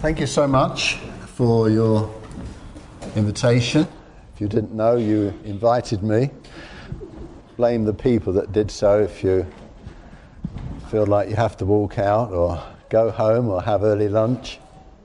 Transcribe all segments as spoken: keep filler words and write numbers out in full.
thank you so much for your invitation. If you didn't know, you invited me. Blame the people that did so if you feel like you have to walk out or go home or have early lunch.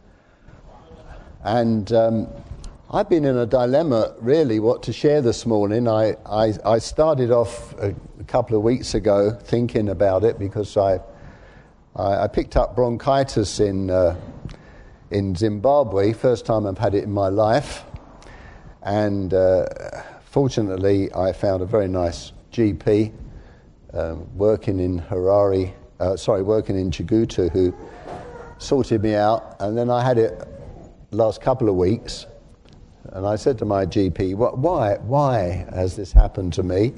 And um, I've been in a dilemma, really, what to share this morning. I, I, I started off a, a couple of weeks ago thinking about it because I I, I picked up bronchitis in uh, in Zimbabwe, first time I've had it in my life. And uh, fortunately, I found a very nice G P um, working in Harare, uh, sorry, working in Chigutu, who sorted me out. And then I had it last couple of weeks. And I said to my G P, why, why has this happened to me?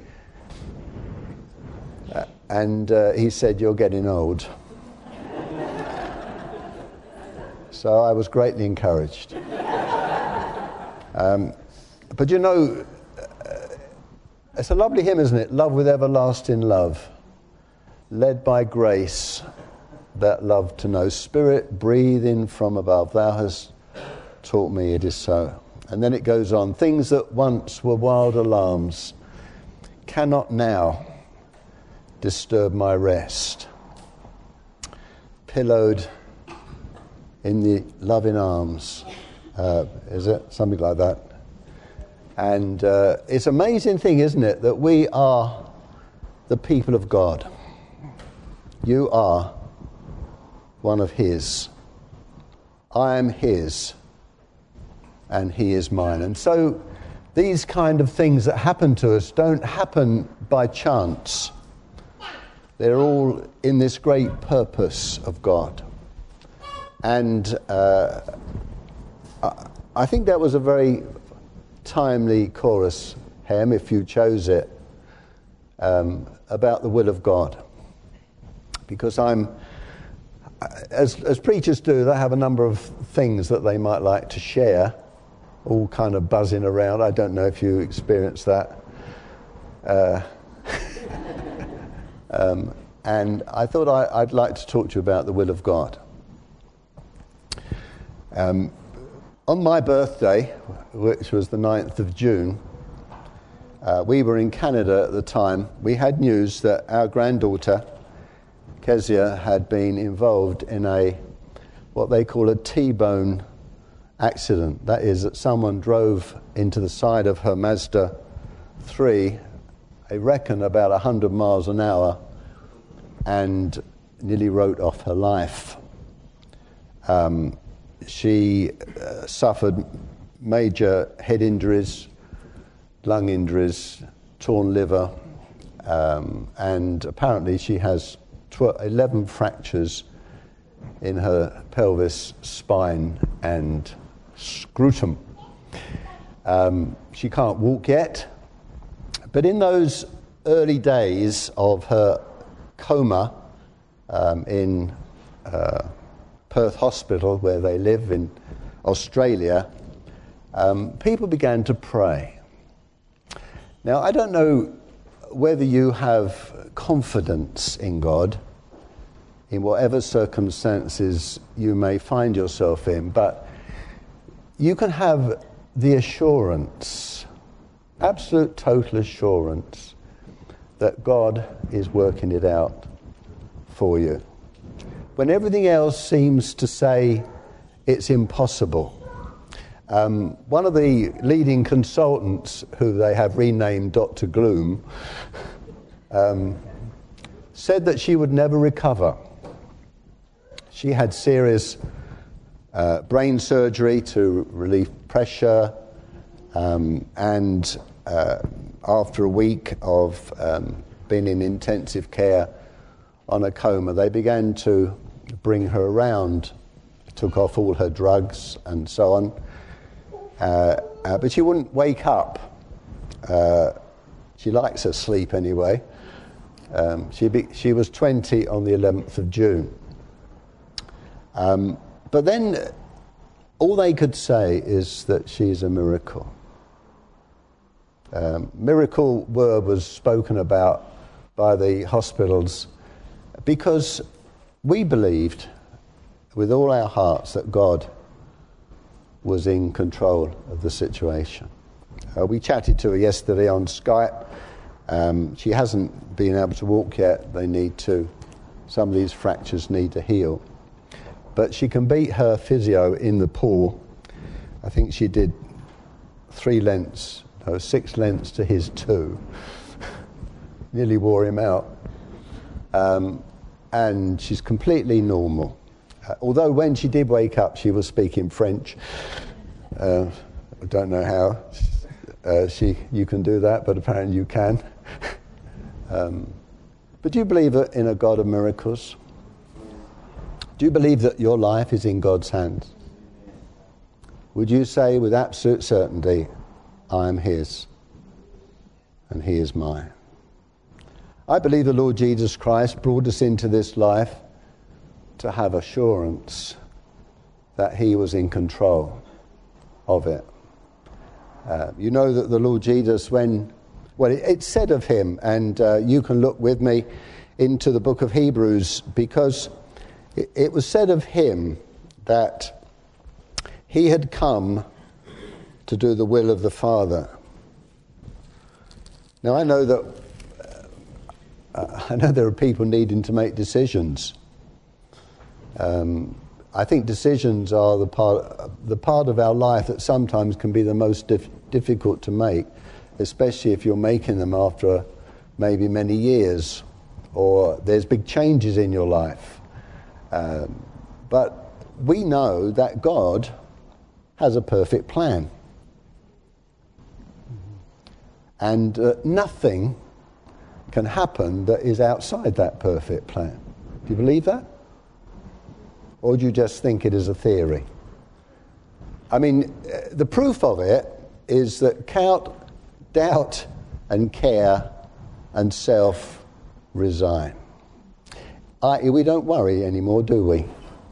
Uh, and uh, he said, you're getting old. So I was greatly encouraged. Um, but you know, uh, it's a lovely hymn, isn't it? Love with everlasting love, led by grace, that love to know. Spirit, breathe in from above. Thou hast taught me it is so. And then it goes on. Things that once were wild alarms cannot now disturb my rest. Pillowed in the loving arms, uh, is it? Something like that. And uh, it's an amazing thing, isn't it, that we are the people of God. You are one of His. I am His, and He is mine. And so these kind of things that happen to us don't happen by chance. They're all in this great purpose of God. And uh, I think that was a very timely chorus hymn, if you chose it, um, about the will of God. Because I'm, as, as preachers do, they have a number of things that they might like to share, all kind of buzzing around. I don't know if you experience that. Uh, um, and I thought I, I'd like to talk to you about the will of God. Um, on my birthday, which was the ninth of June, uh, we were in Canada at the time. We had news that our granddaughter, Kezia, had been involved in a, what they call a T-bone accident. That is, that someone drove into the side of her Mazda three, I reckon about one hundred miles an hour, and nearly wrote off her life. Um, She uh, suffered major head injuries, lung injuries, torn liver, um, and apparently she has tw- eleven fractures in her pelvis, spine, and scrotum. Um, she can't walk yet, but in those early days of her coma um, in uh, Perth Hospital, where they live in Australia, um, people began to pray. Now, I don't know whether you have confidence in God, in whatever circumstances you may find yourself in, but you can have the assurance, absolute total assurance, that God is working it out for you. When everything else seems to say it's impossible. Um, one of the leading consultants, who they have renamed Doctor Gloom, um, said that she would never recover. She had serious uh, brain surgery to relieve pressure, um, and uh, after a week of um, being in intensive care on a coma, they began to bring her around, took off all her drugs and so on. Uh, uh, but she wouldn't wake up. Uh, she likes her sleep anyway. Um, she be, she was twenty on the eleventh of June. Um, but then all they could say is that she's a miracle. Um, miracle word was spoken about by the hospitals because we believed with all our hearts that God was in control of the situation. Uh, we chatted to her yesterday on Skype. Um, she hasn't been able to walk yet. They need to. Some of these fractures need to heal. But she can beat her physio in the pool. I think she did three lengths, no, six lengths to his two. Nearly wore him out. Um, and she's completely normal. Uh, although when she did wake up, she was speaking French. Uh, I don't know how uh, she you can do that, but apparently you can. um, but do you believe in a God of miracles? Do you believe that your life is in God's hands? Would you say with absolute certainty, I am his and he is mine? I believe the Lord Jesus Christ brought us into this life to have assurance that he was in control of it. Uh, you know that the Lord Jesus, when, well, it, it's said of him, and uh, you can look with me into the book of Hebrews, because it, it was said of him that he had come to do the will of the Father. Now I know that uh, I know there are people needing to make decisions. Um, I think decisions are the part the part of our life that sometimes can be the most dif- difficult to make, especially if you're making them after maybe many years, or there's big changes in your life. Um, but we know that God has a perfect plan. And uh, nothing can happen that is outside that perfect plan. Do you believe that? Or do you just think it is a theory? I mean, the proof of it is that count, doubt and care and self resign. that is, we don't worry anymore, do we?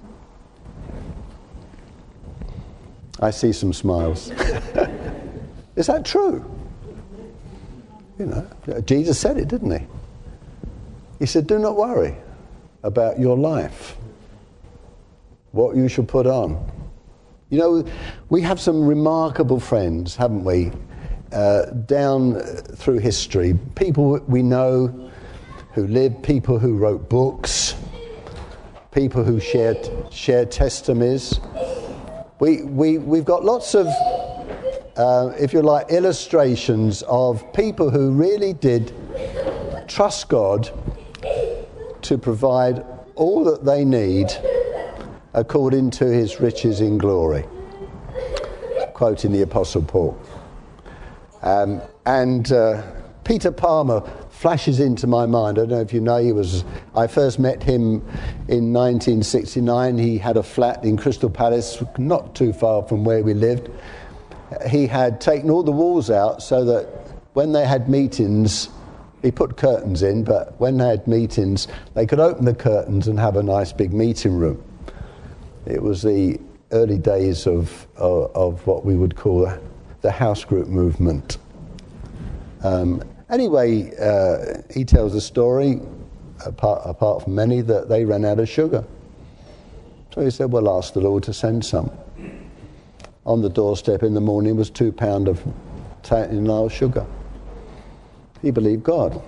I see some smiles. Is that true? You know, Jesus said it, didn't he? He said, do not worry about your life, what you shall put on. You know, we have some remarkable friends, haven't we, uh, down through history. People we know who lived, people who wrote books, people who shared shared testimonies. We, we, we've got lots of, uh, if you like, illustrations of people who really did trust God to provide all that they need according to his riches in glory. Quoting the Apostle Paul. Um, and uh, Peter Palmer flashes into my mind. I don't know if you know, he was. I first met him in nineteen sixty-nine. He had a flat in Crystal Palace, not too far from where we lived. He had taken all the walls out so that when they had meetings, he put curtains in, but when they had meetings, they could open the curtains and have a nice big meeting room. It was the early days of of, of what we would call the house group movement. Um, anyway, uh, he tells a story, apart, apart from many, that they ran out of sugar. So he said, well, ask the Lord to send some. On the doorstep in the morning was two pound of Tylenol sugar. He believed God,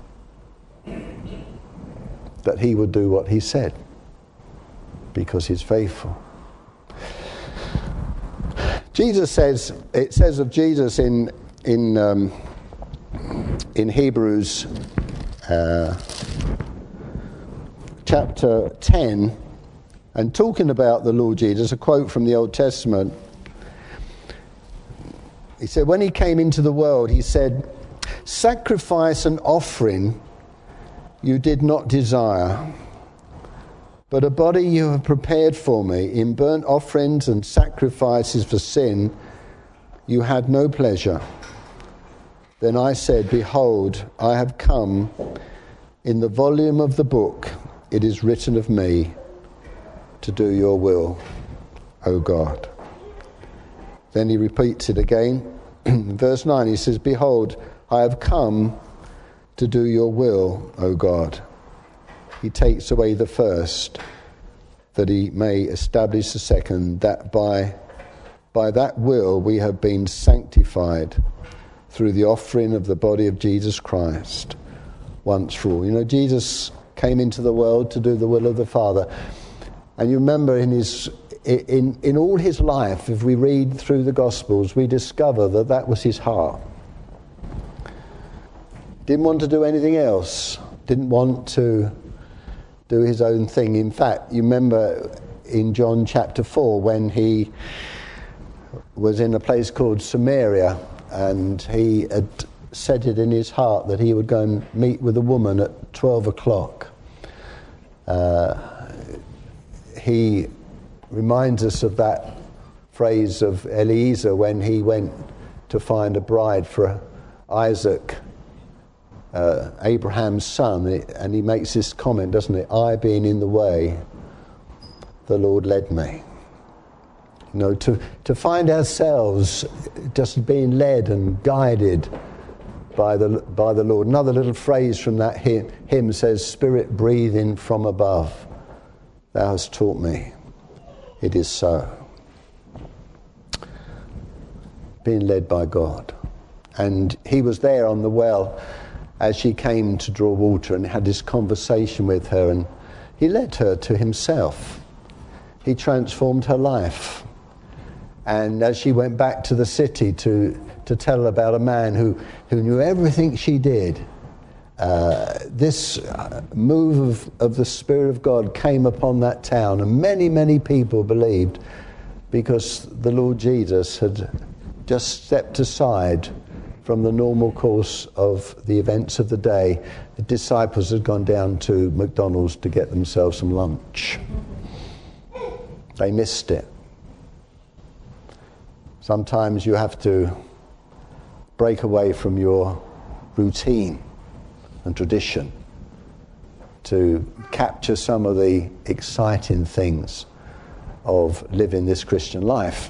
that he would do what he said, because he's faithful. Jesus says, it says of Jesus in in um, in Hebrews uh, chapter ten, and talking about the Lord Jesus, a quote from the Old Testament. He said, when he came into the world, he said, sacrifice and offering you did not desire, but a body you have prepared for me. In burnt offerings and sacrifices for sin you had no pleasure. Then I said, behold, I have come. In the volume of the book it is written of me to do your will, O God. Then he repeats it again. In verse nine he says, behold, I have come to do your will, O God. He takes away the first that he may establish the second, that by, by that will we have been sanctified through the offering of the body of Jesus Christ once for all. You know, Jesus came into the world to do the will of the Father. And you remember in his in, in all his life, if we read through the Gospels, we discover that that was his heart. Didn't want to do anything else. Didn't want to do his own thing. In fact, you remember in John chapter four when he was in a place called Samaria, and he had set it in his heart that he would go and meet with a woman at twelve o'clock. Uh, he reminds us of that phrase of Eliezer when he went to find a bride for Isaac, uh, Abraham's son, and he makes this comment, doesn't he? I being in the way, the Lord led me. You know, to, to find ourselves just being led and guided by the by the Lord. Another little phrase from that hymn, hymn says, Spirit breathing from above, thou hast taught me, it is so. Being led by God. And he was there on the well as she came to draw water and had this conversation with her, and he led her to himself. He transformed her life. And as she went back to the city to, to tell about a man who, who knew everything she did, uh, this move of, of the Spirit of God came upon that town, and many, many people believed because the Lord Jesus had just stepped aside from the normal course of the events of the day. The disciples had gone down to McDonald's to get themselves some lunch. They missed it. Sometimes you have to break away from your routine and tradition to capture some of the exciting things of living this Christian life.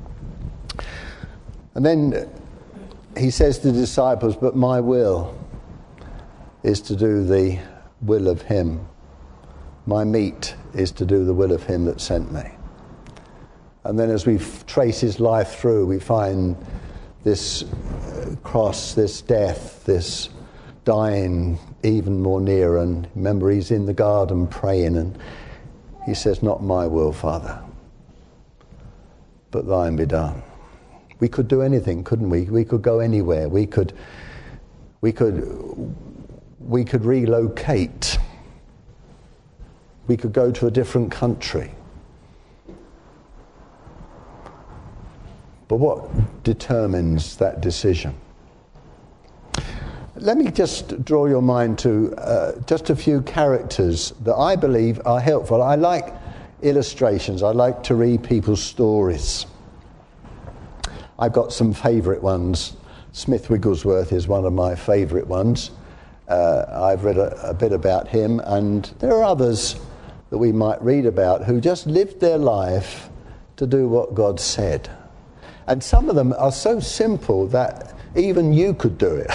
And then he says to the disciples, but my will is to do the will of him. My meat is to do the will of him that sent me. And then as we trace his life through, we find this cross, this death, this dying even more near. And remember, he's in the garden praying, and he says, not my will, Father, but thine be done. We could do anything, couldn't we? We could go anywhere. We could, we could, we could relocate. We could go to a different country. But what determines that decision? Let me just draw your mind to uh, just a few characters that I believe are helpful. I like illustrations. I like to read people's stories. I've got some favourite ones. Smith Wigglesworth is one of my favourite ones. Uh, I've read a, a bit about him, and there are others that we might read about who just lived their life to do what God said. And some of them are so simple that even you could do it.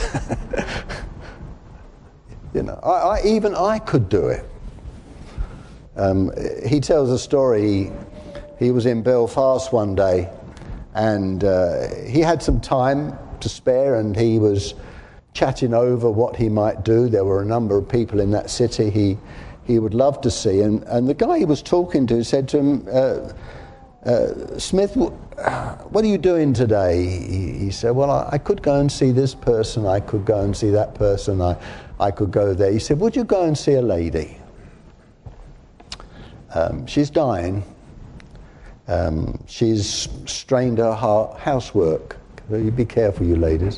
you know, I, I, even I could do it. Um, he tells a story. He, he was in Belfast one day, and uh, he had some time to spare, and he was chatting over what he might do. There were a number of people in that city he he would love to see, and, and the guy he was talking to said to him, uh, uh, Smith, what are you doing today? He, he said, well, I, I could go and see this person, I could go and see that person, I, I could go there. He said, would you go and see a lady? Um, she's dying. Um, she's strained her heart, housework. So you be careful, you ladies.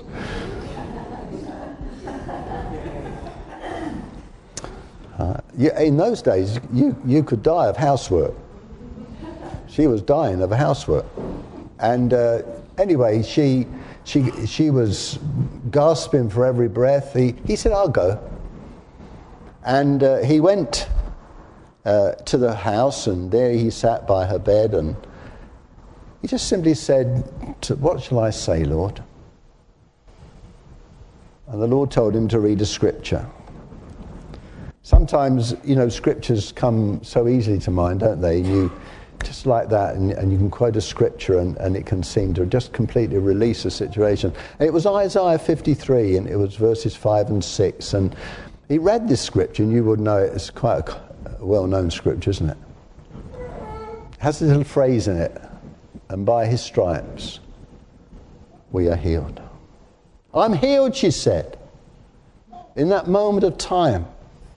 Uh, yeah, in those days, you, you could die of housework. She was dying of housework. And uh, anyway, she she she was gasping for every breath. He, he said, I'll go. And uh, he went uh, to the house, and there he sat by her bed, and he just simply said, what shall I say, Lord? And the Lord told him to read a scripture. Sometimes, you know, scriptures come so easily to mind, don't they? You just like that, and, and you can quote a scripture and, and it can seem to just completely release a situation. And it was Isaiah fifty-three, and it was verses five and six, and he read this scripture, and you would know it. It's quite a, a well-known scripture, isn't it? It has a little phrase in it, and by his stripes we are healed. I'm healed, she said, in that moment of time.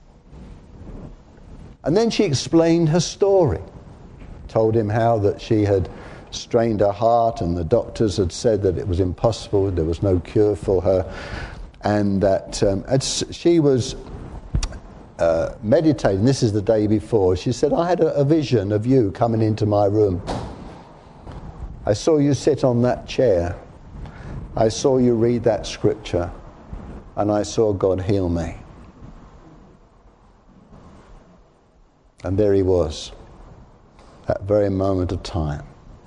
And then she explained her story, told him how that she had strained her heart and the doctors had said that it was impossible, there was no cure for her, and that um, as she was uh, meditating, this is the day before, she said, I had a, a vision of you coming into my room. I saw you sit on that chair. I saw you read that scripture, and I saw God heal me. And there he was, that very moment of time.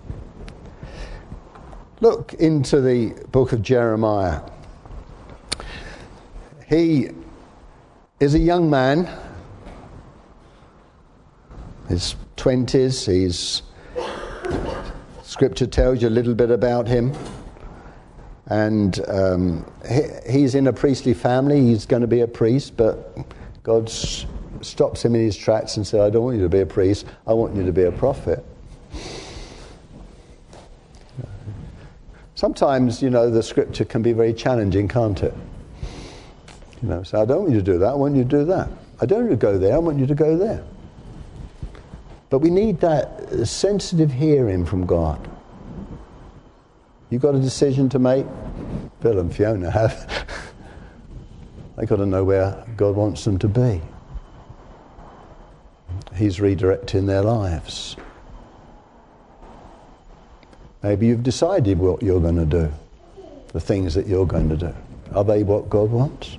Look into the book of Jeremiah. He is a young man, his twenties. He's, scripture tells you a little bit about him. And um, he, he's in a priestly family. He's going to be a priest, but God's stops him in his tracks and said, I don't want you to be a priest, I want you to be a prophet. Sometimes, you know, the scripture can be very challenging, can't it? You know, so I don't want you to do that, I want you to do that. I don't want you to go there, I want you to go there. But we need that sensitive hearing from God. You've got a decision to make. Bill and Fiona have. They've got to know where God wants them to be. He's redirecting their lives. Maybe you've decided what you're going to do, the things that you're going to do. Are they what God wants?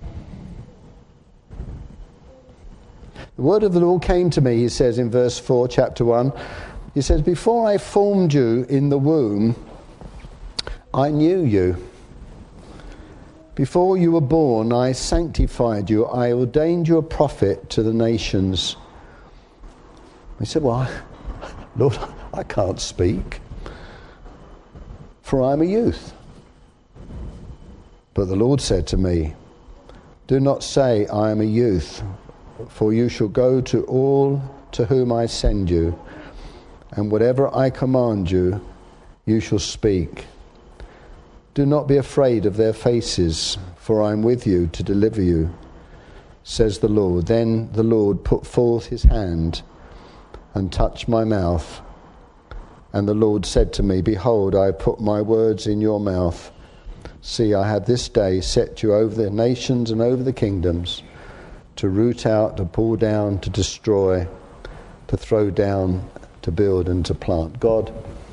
The word of the Lord came to me, he says in verse four, chapter one. He says, before I formed you in the womb, I knew you. Before you were born, I sanctified you. I ordained you a prophet to the nations. He said, well, Lord, I can't speak, for I am a youth. But the Lord said to me, do not say, I am a youth, for you shall go to all to whom I send you, and whatever I command you, you shall speak. Do not be afraid of their faces, for I am with you to deliver you, says the Lord. Then the Lord put forth his hand and touched my mouth. And the Lord said to me, behold, I have put my words in your mouth. See, I have this day set you over the nations and over the kingdoms, to root out, to pull down, to destroy, to throw down, to build and to plant. God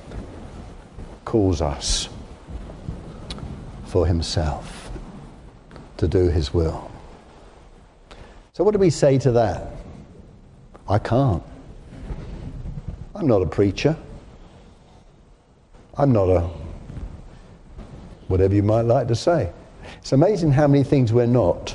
calls us for himself, to do his will. So what do we say to that? I can't. I'm not a preacher. I'm not a whatever you might like to say. It's amazing how many things we're not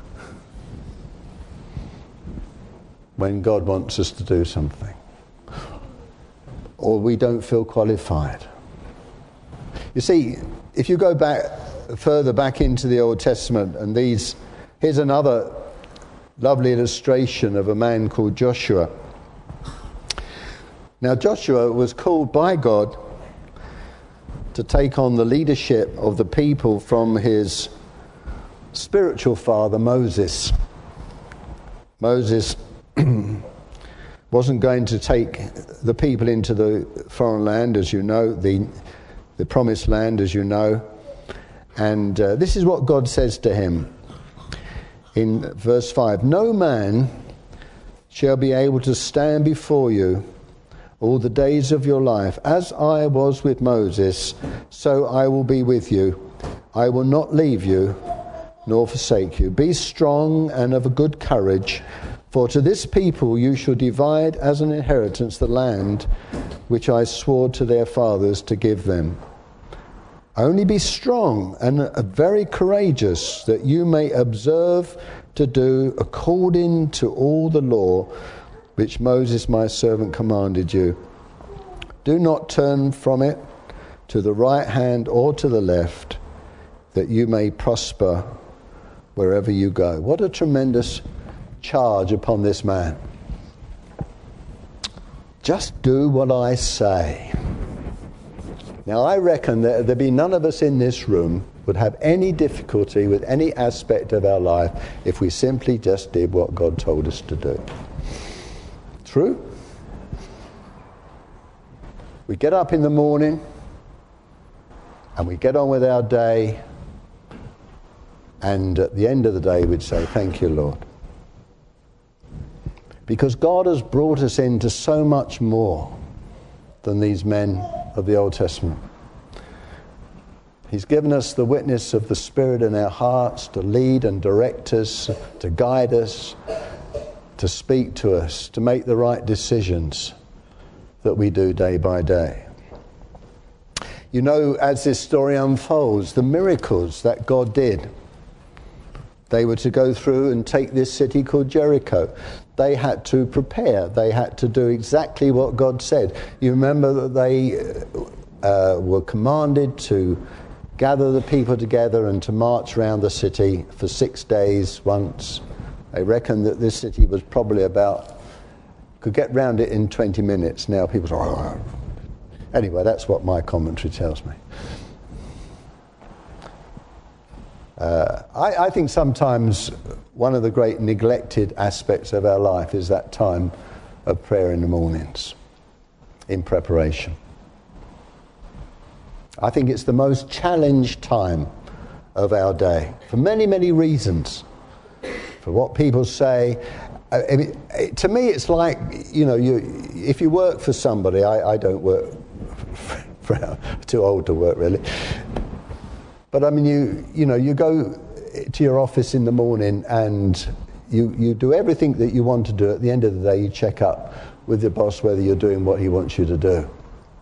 when God wants us to do something, or we don't feel qualified. You see, if you go back further back into the Old Testament, and these, here's another lovely illustration of a man called Joshua. Now, Joshua was called by God to take on the leadership of the people from his spiritual father, Moses. Moses wasn't going to take the people into the foreign land, as you know, the, the promised land, as you know. And uh, this is what God says to him in verse five. No man shall be able to stand before you all the days of your life. As I was with Moses, so I will be with you. I will not leave you nor forsake you. Be strong and of a good courage, for to this people you shall divide as an inheritance the land which I swore to their fathers to give them. Only be strong and very courageous, that you may observe to do according to all the law which Moses my servant commanded you. Do not turn from it to the right hand or to the left, that you may prosper wherever you go. What a tremendous charge upon this man. Just do what I say. Now, I reckon that there'd be none of us in this room would have any difficulty with any aspect of our life if we simply just did what God told us to do. True? We get up in the morning and we get on with our day, and at the end of the day we'd say, thank you, Lord. Because God has brought us into so much more than these men of the Old Testament. He's given us the witness of the Spirit in our hearts to lead and direct us, to guide us, to speak to us, to make the right decisions that we do day by day. You know, as this story unfolds, the miracles that God did. They were to go through and take this city called Jericho. They had to prepare. They had to do exactly what God said. You remember that they uh, were commanded to gather the people together and to march around the city for six days once. They reckon that this city was probably about, could get round it in twenty minutes. Now people say, oh. Anyway, that's what my commentary tells me. Uh, I, I think sometimes one of the great neglected aspects of our life is that time of prayer in the mornings, in preparation. I think it's the most challenged time of our day, for many, many reasons. For what people say. I mean, it, to me, it's like, you know, you if you work for somebody, I, I don't work, for, for, too old to work really. But I mean, you you know, you go to your office in the morning and you, you do everything that you want to do. At the end of the day, you check up with your boss whether you're doing what he wants you to do.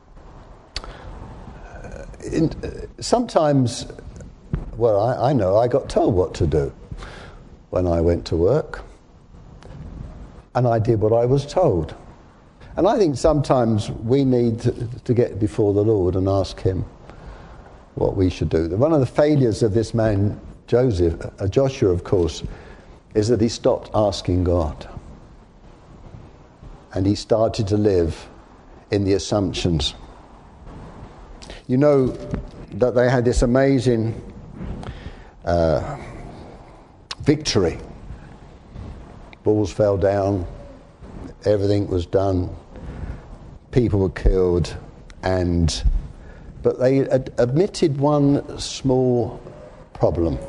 Uh, in, uh, sometimes, well, I, I know I got told what to do when I went to work. And I did what I was told. And I think sometimes we need to, to get before the Lord and ask him what we should do. One of the failures of this man, Joseph, uh, Joshua, of course, is that he stopped asking God. And he started to live in the assumptions. You know that they had this amazing uh, victory. Walls fell down, everything was done, people were killed, and but they ad- admitted one small problem.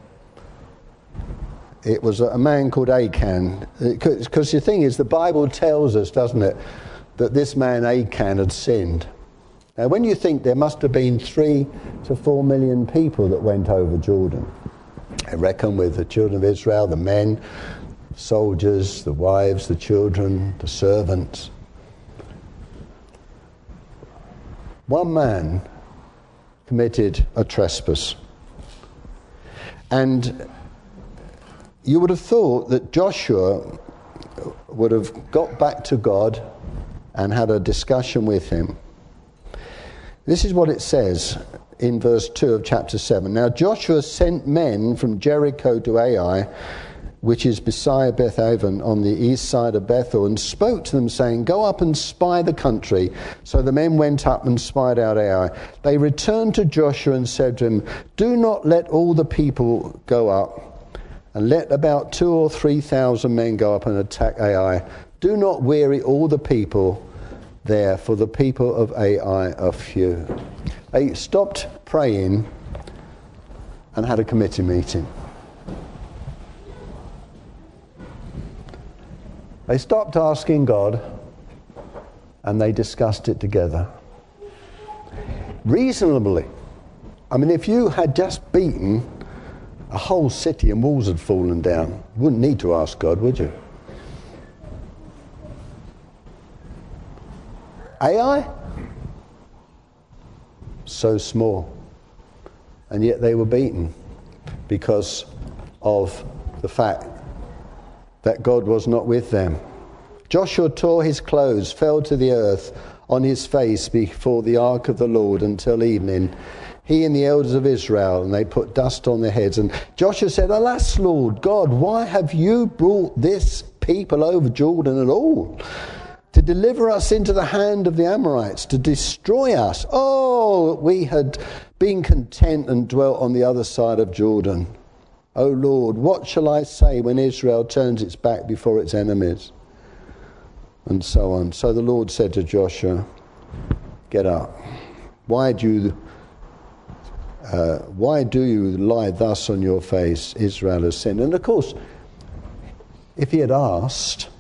It was a man called Achan, because the thing is, the Bible tells us, doesn't it, that this man Achan had sinned. Now, when you think there must have been three to four million people that went over Jordan, I reckon, with the children of Israel, the men, soldiers, the wives, the children, the servants. One man committed a trespass. And you would have thought that Joshua would have got back to God and had a discussion with him. This is what it says in verse two of chapter seven. Now Joshua sent men from Jericho to Ai, which is beside Beth-aven on the east side of Bethel, and spoke to them, saying, go up and spy the country. So the men went up and spied out Ai. They returned to Joshua and said to him, do not let all the people go up, and let about two or three thousand men go up and attack Ai. Do not weary all the people there, for the people of Ai are few. They stopped praying and had a committee meeting. They stopped asking God and they discussed it together. Reasonably. I mean, if you had just beaten a whole city and walls had fallen down, you wouldn't need to ask God, would you? Ai? So small. And yet they were beaten because of the fact that God was not with them. Joshua tore his clothes, fell to the earth on his face before the ark of the Lord until evening, he and the elders of Israel, and they put dust on their heads. And Joshua said, Alas, Lord God, why have you brought this people over Jordan at all? To deliver us into the hand of the Amorites, to destroy us. Oh, we had been content and dwelt on the other side of Jordan. O Lord, what shall I say when Israel turns its back before its enemies? And so on. So the Lord said to Joshua, get up. Why do you, uh, why do you lie thus on your face? Israel has sinned. And of course, if he had asked,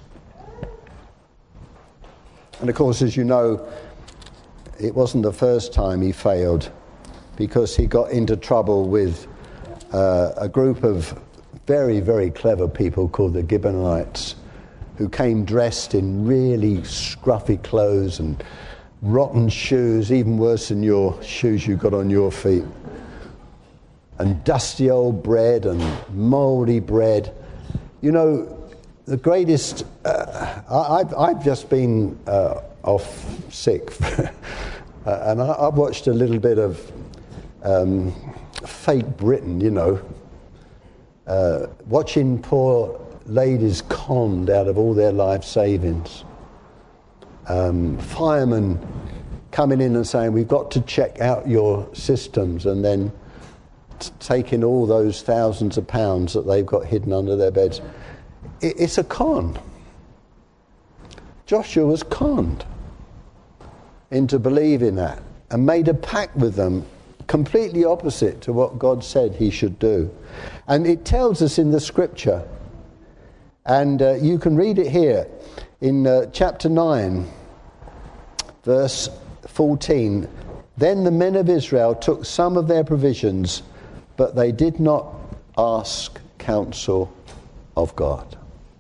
and of course, as you know, it wasn't the first time he failed, because he got into trouble with uh, a group of very, very clever people called the Gibeonites, who came dressed in really scruffy clothes and rotten shoes, even worse than your shoes you got on your feet, and dusty old bread and mouldy bread. You know, the greatest... Uh, I, I've, I've just been uh, off sick, uh, and I, I've watched a little bit of um, fake Britain, you know, uh, watching poor ladies conned out of all their life savings. Um, firemen coming in and saying, we've got to check out your systems, and then t- taking all those thousands of pounds that they've got hidden under their beds. It, it's a con. Joshua was conned into believing that and made a pact with them completely opposite to what God said he should do. And it tells us in the scripture, and uh, you can read it here in uh, chapter nine, verse fourteen. Then the men of Israel took some of their provisions, but they did not ask counsel of God.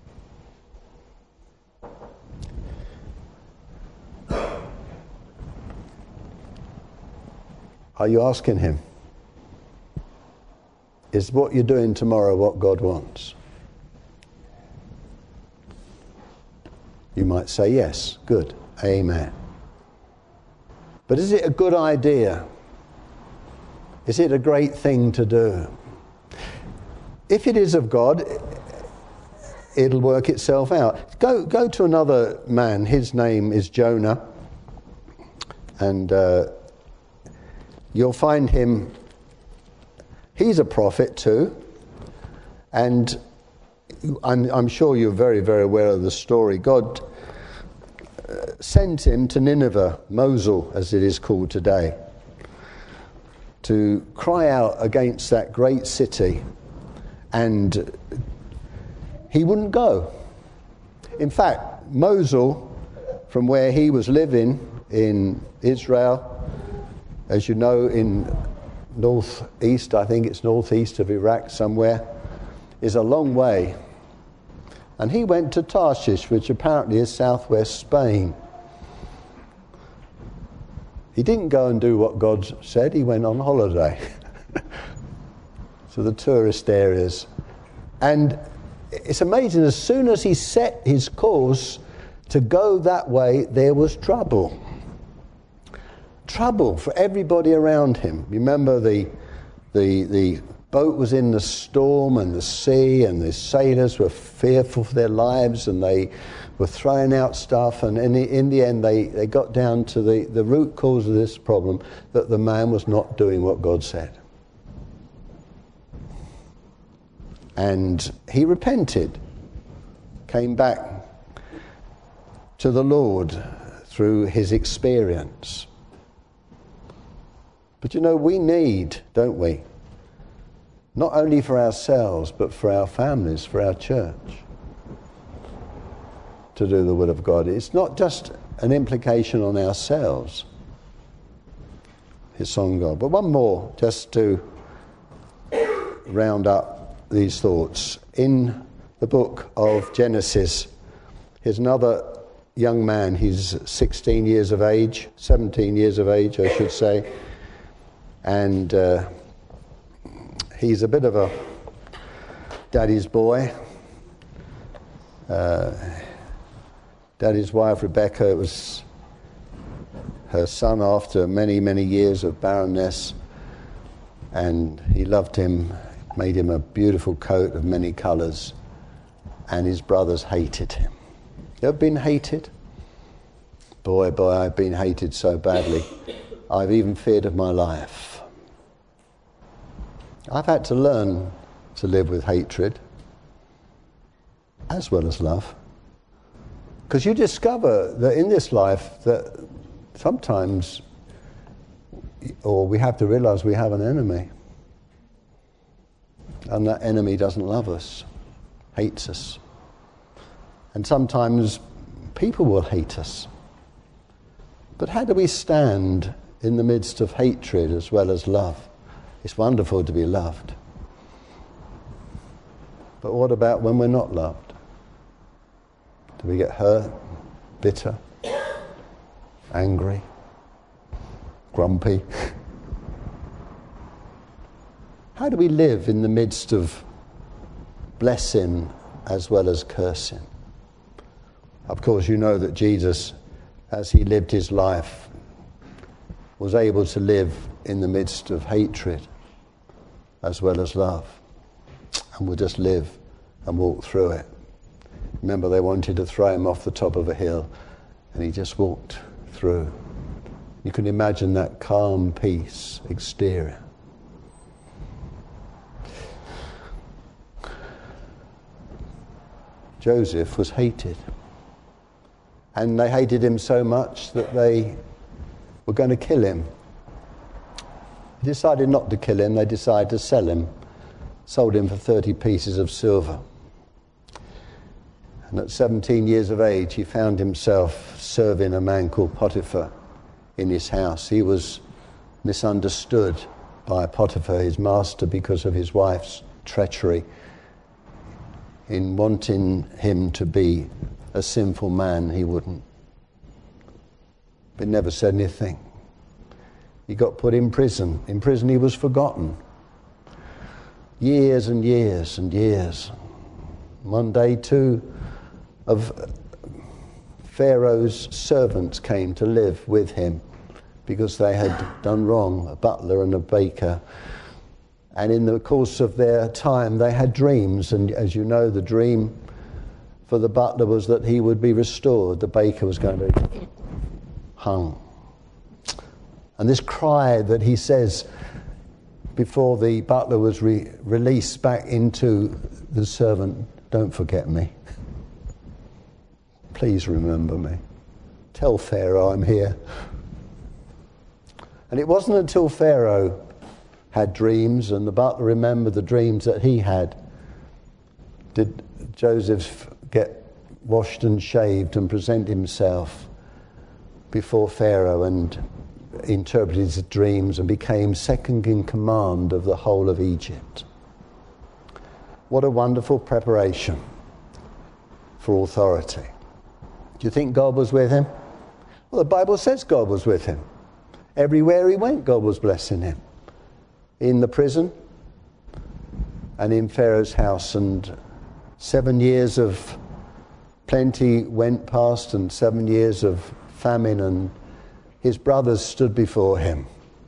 Are you asking him? Is what you're doing tomorrow what God wants? You might say yes. Good. Amen. But is it a good idea? Is it a great thing to do? If it is of God, it'll work itself out. Go, go to another man. His name is Jonah. And uh, you'll find him, he's a prophet too. And I'm, I'm sure you're very, very aware of the story. God uh, sent him to Nineveh, Mosul as it is called today, to cry out against that great city, and he wouldn't go. In fact, Mosul, from where he was living in Israel, as you know, in northeast, I think it's northeast of Iraq somewhere, is a long way. And he went to Tarshish, which apparently is southwest Spain. He didn't go and do what God said. He went on holiday to the tourist areas. And it's amazing, as soon as he set his course to go that way, there was trouble. Trouble for everybody around him. Remember, the the the boat was in the storm and the sea, and the sailors were fearful for their lives, and they were throwing out stuff, and in the, in the end they, they got down to the, the root cause of this problem, that the man was not doing what God said. And he repented, came back to the Lord through his experience. But you know, we need, don't we, not only for ourselves, but for our families, for our church, to do the will of God. It's not just an implication on ourselves, it's on God. But one more, just to round up these thoughts. In the book of Genesis, here's another young man. He's sixteen years of age, seventeen years of age, I should say. And uh, he's a bit of a Daddy's boy. Uh, Daddy's wife, Rebecca, it was her son after many, many years of barrenness, and he loved him, made him a beautiful coat of many colours, and his brothers hated him. You ever been hated? Boy, boy, I've been hated so badly. I've even feared of my life. I've had to learn to live with hatred as well as love. Because you discover that in this life that sometimes, or we have to realize we have an enemy. And that enemy doesn't love us, hates us. And sometimes people will hate us. But how do we stand in the midst of hatred as well as love? It's wonderful to be loved. But what about when we're not loved? Do we get hurt, bitter, angry, grumpy? How do we live in the midst of blessing as well as cursing? Of course, you know that Jesus, as he lived his life, was able to live in the midst of hatred as well as love. And would just live and walk through it. Remember, they wanted to throw him off the top of a hill, and he just walked through. You can imagine that calm peace exterior. Joseph was hated. And they hated him so much that they were going to kill him. They decided not to kill him, they decided to sell him. Sold him for thirty pieces of silver. And at seventeen years of age, he found himself serving a man called Potiphar in his house. He was misunderstood by Potiphar, his master, because of his wife's treachery in wanting him to be a sinful man. He wouldn't. But never said anything. He got put in prison. In prison he was forgotten. Years and years and years. One day two of Pharaoh's servants came to live with him because they had done wrong, a butler and a baker. And in the course of their time they had dreams, and as you know, the dream for the butler was that he would be restored, the baker was going to be hung. And this cry that he says before the butler was re- released back into the servant, don't forget me. Please remember me. Tell Pharaoh I'm here. And it wasn't until Pharaoh had dreams and the butler remembered the dreams that he had did Joseph get washed and shaved and present himself before Pharaoh and interpreted his dreams and became second in command of the whole of Egypt. What a wonderful preparation for authority. Do you think God was with him? Well, the Bible says God was with him. Everywhere he went, God was blessing him. In the prison and in Pharaoh's house. And seven years of plenty went past and seven years of famine, and his brothers stood before him.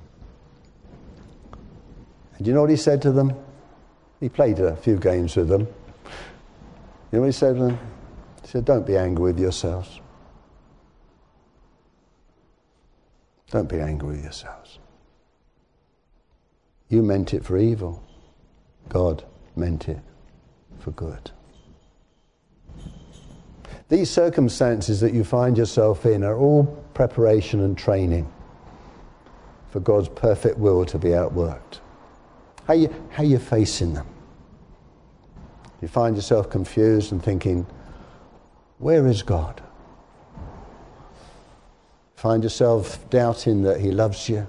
And you know what he said to them? He played a few games with them. You know what he said to them? He said, don't be angry with yourselves. Don't be angry with yourselves. You meant it for evil. God meant it for good. These circumstances that you find yourself in are all preparation and training for God's perfect will to be outworked. How you, how you facing them? You find yourself confused and thinking, where is God? Find yourself doubting that he loves you.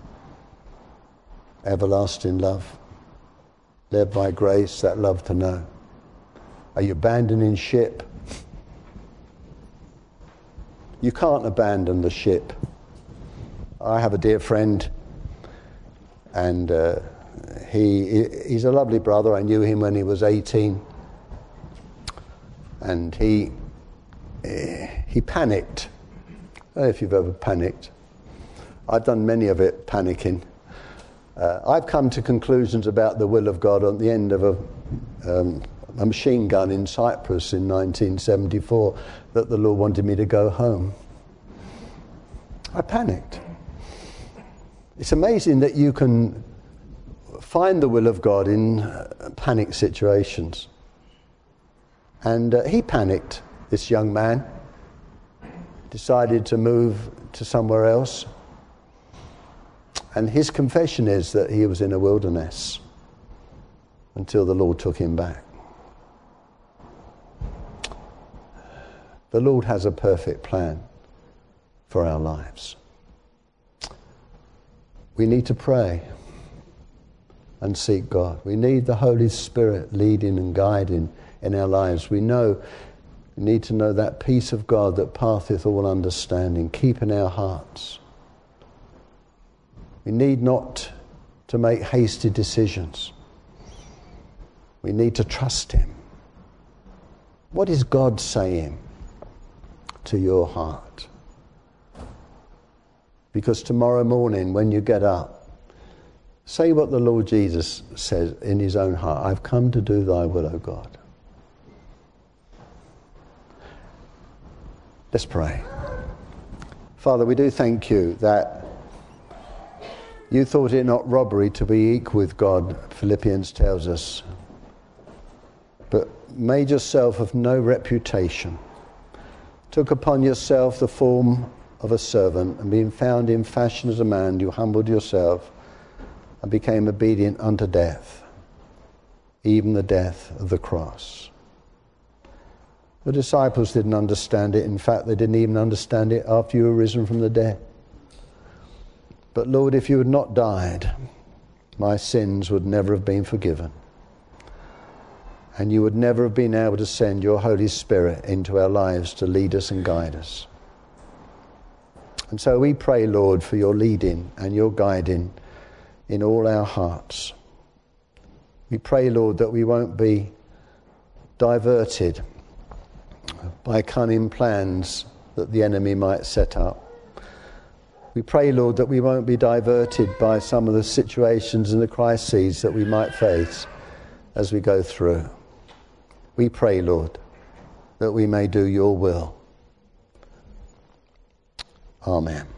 Everlasting love. Led by grace, that love to know. Are you abandoning ship? You can't abandon the ship. I have a dear friend, and uh, he he's a lovely brother. I knew him when he was eighteen, and he he panicked. I don't know if you've ever panicked. I've done many of it, panicking. Uh, I've come to conclusions about the will of God on the end of a, um, a machine gun in Cyprus in nineteen seventy-four, that the Lord wanted me to go home. I panicked. It's amazing that you can find the will of God in uh, panic situations. And uh, he panicked, this young man, decided to move to somewhere else. And his confession is that he was in a wilderness until the Lord took him back. The Lord has a perfect plan for our lives. We need to pray and seek God. We need the Holy Spirit leading and guiding in our lives. We know, we need to know that peace of God that passeth all understanding, keep in our hearts. We need not to make hasty decisions. We need to trust him. What is God saying to your heart? Because tomorrow morning when you get up, say what the Lord Jesus says in his own heart. I've come to do thy will, O God. Let's pray. Father, we do thank you that you thought it not robbery to be equal with God, Philippians tells us, but made yourself of no reputation, took upon yourself the form of a servant, and being found in fashion as a man, you humbled yourself and became obedient unto death, even the death of the cross. The disciples didn't understand it. In fact, they didn't even understand it after you were risen from the dead. But Lord, if you had not died, my sins would never have been forgiven. And you would never have been able to send your Holy Spirit into our lives to lead us and guide us. And so we pray, Lord, for your leading and your guiding in all our hearts. We pray, Lord, that we won't be diverted by cunning plans that the enemy might set up. We pray, Lord, that we won't be diverted by some of the situations and the crises that we might face as we go through. We pray, Lord, that we may do your will. Amen.